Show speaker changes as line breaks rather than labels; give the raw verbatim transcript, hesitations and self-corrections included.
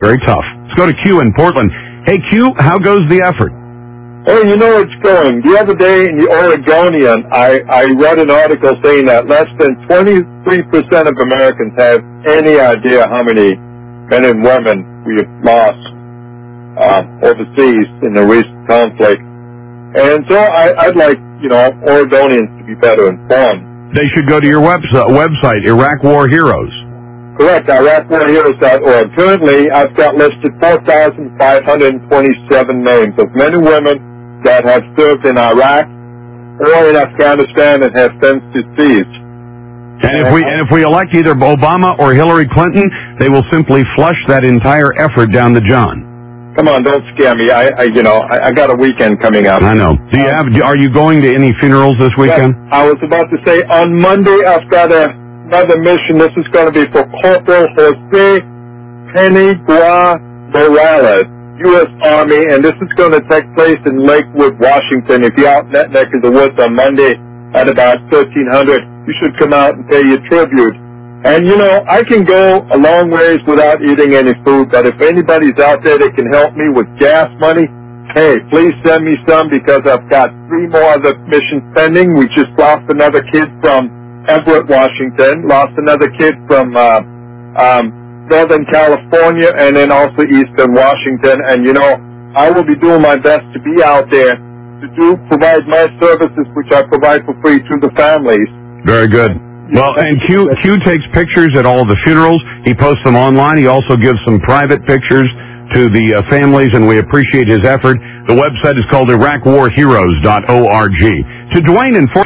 Very tough. Let's go to Q in Portland. Hey, Q, how goes the effort?
Oh, you know it's going. The other day in the Oregonian, I, I read an article saying that less than twenty-three percent of Americans have any idea how many men and women we have lost um, overseas in the recent conflict. And so I, I'd like, you know, Oregonians to be better informed.
They should go to your website, website Iraq War Heroes.
Correct, Iraq War Heroes dot org. Currently, I've got listed four thousand five hundred twenty-seven names of men and women that have served in Iraq or in Afghanistan and have since deceased.
And if we and if we elect either Obama or Hillary Clinton, they will simply flush that entire effort down the John.
Come on, don't scare me. I, I you know, I, I got a weekend coming up.
I know. Do you have? Are you going to any funerals this weekend?
Yes, I was about to say on Monday I've got a, another mission. This is going to be for Corporal Jose Penigua Morales, U S Army, and this is going to take place in Lakewood, Washington. If you're out in that neck of the woods on Monday at about thirteen hundred, you should come out and pay your tribute. And, you know, I can go a long ways without eating any food, but if anybody's out there that can help me with gas money, hey, please send me some because I've got three more other missions pending. We just lost another kid from Everett, Washington, lost another kid from uh, um, Northern California, and then also Eastern Washington. And, you know, I will be doing my best to be out there to do provide my services, which I provide for free to the families.
Very good. Well, and Q Q takes pictures at all the funerals. He posts them online. He also gives some private pictures to the uh, families, and we appreciate his effort. The website is called Iraq War Heroes dot org. To Dwayne in Fort